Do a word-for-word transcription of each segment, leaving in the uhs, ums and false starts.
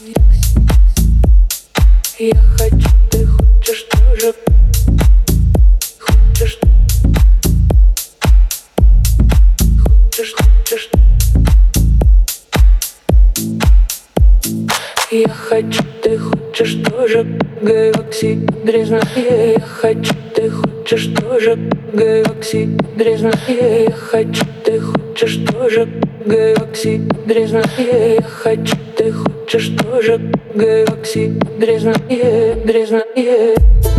Я хочу, ты хочешь тоже. Хочешь, хочешь, хочешь. Я хочу, ты хочешь тоже. Галакси дрезная. Я хочу, ты хочешь тоже. Галакси дрезная. Я хочу, ты хочешь тоже. Галакси дрезная. Я хочу, ты хочешь тоже. Галакси дрезная, дрезная.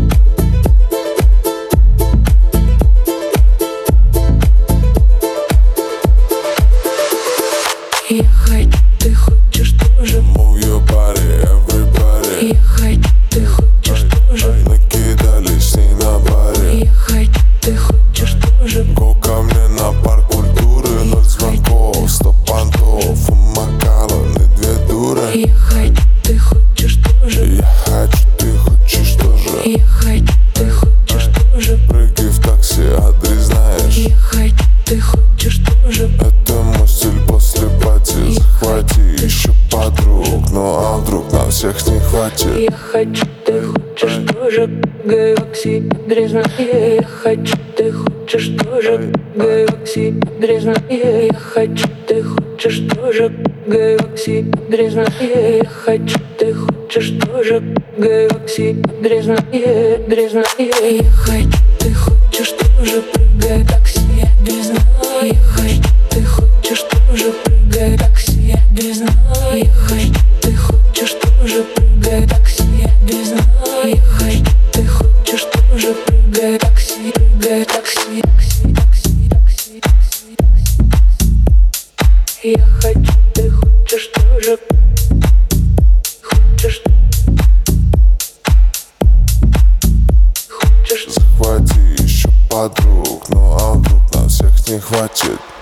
Я хочу, ты хочешь тоже. Move your body, everybody. Я хочу, ты хочешь тоже. Накидались с ней на баре. Я хочу, ты хочешь тоже. Го ко мне на парк культуры. Ноль звонков, сто понтов. Макалоны, две дуры. Я хочу, ты хочешь тоже. Я хочу, ты хочешь тоже. Я хочу, ты хочешь тоже. Прыгай в такси, адрес знаешь. Я хочу, ты хочешь тоже. Это мой стиль после пати. Захвати еще подруг. Ну а вдруг на всех не хватит? Я хочу, ты хочешь тоже. Галакси дрезная. Я хочу, ты хочешь тоже. Галакси дрезная. Я хочу, ты хочешь тоже. Галакси дрезная. Я хочу, ты хочешь тоже. Галакси дрезная, дрезная. Я хочу, ты хочешь тоже. Прыгай такси, дрезная. Я хочу, ты хочешь тоже. Прыгай такси, дрезная. Я хочу, ты хочешь тоже. Прыгай такси, дрезная. Я хочу, ты хочешь тоже. Прыгай такси, прыгай такси, такси, такси, такси, такси, такси. Я хочу, ты хочешь тоже. Хочешь, хочешь. Захвати еще подруг. Ну а вдруг на всех не хватит?